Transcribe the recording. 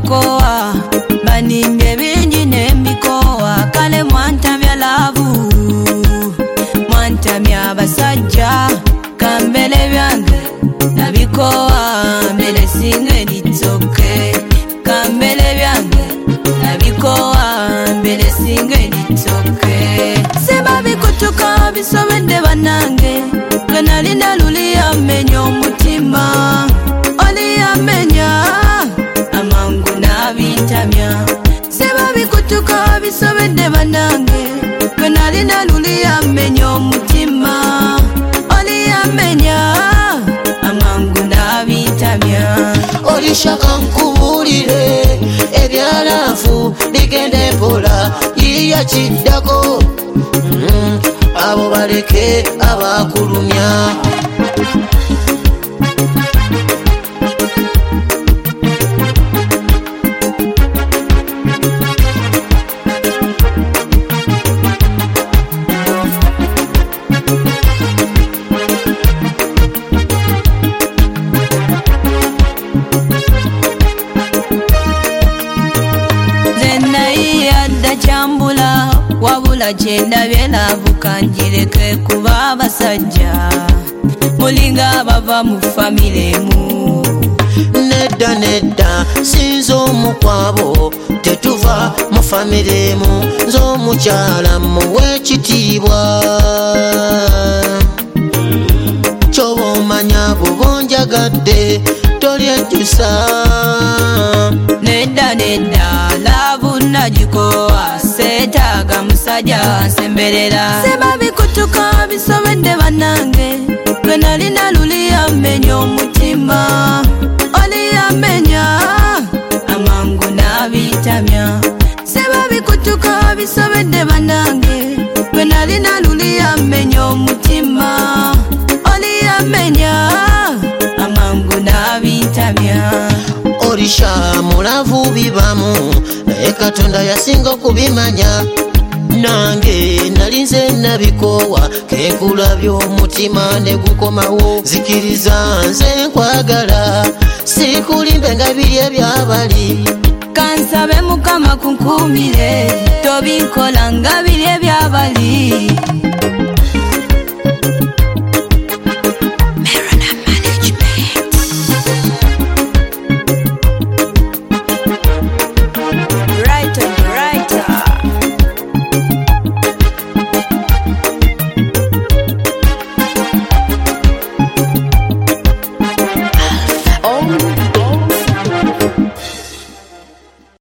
bakoa banimbe bingi nembikoa kale mwantamya lavu mwantamya basajja kambele byange nabikoa mbele singe litsoke kambele byange nabikoa mbele singe litsoke seba bikutuka bisobedde banange gwenalina luli amenya omutima oli amenya amangu nabitamya seba bikutuka bisobedde banange gwenalina luli amenya omutima oli amenya amangu nabitamya olishaka nkubulire ebyalafu bigende mpola yiya kiddako abo baleke abakulumya chambula wabula chenda byelavu kanjireke kuba abasajja mulinga bava mu famile mu nedda nedda sinzo omukwabo tetuva mu famile mu nzo mukyala muwe kitiibwa kyobomanya bubonjagadde tolyejjusa nedda nedda lavu najikoa setaga musajja nsemberera seba bikutuka bisobedde banange gwenalina luli amenya omutima oli amenya amangu nabitamya seba bikutuka bisobedde banange gwenalina luli amenya omutima oli amenya amangu nabitamya olisha mulavu bibamu naye Katonda yasinga okubimanya nange nalinze nabikowa kekulabya omutima ne gukomawo zikiriza nze nkwagala sikulimbe nga biri ebyabali kansabe mukama kunkumire tobinkola nga biri ebyabali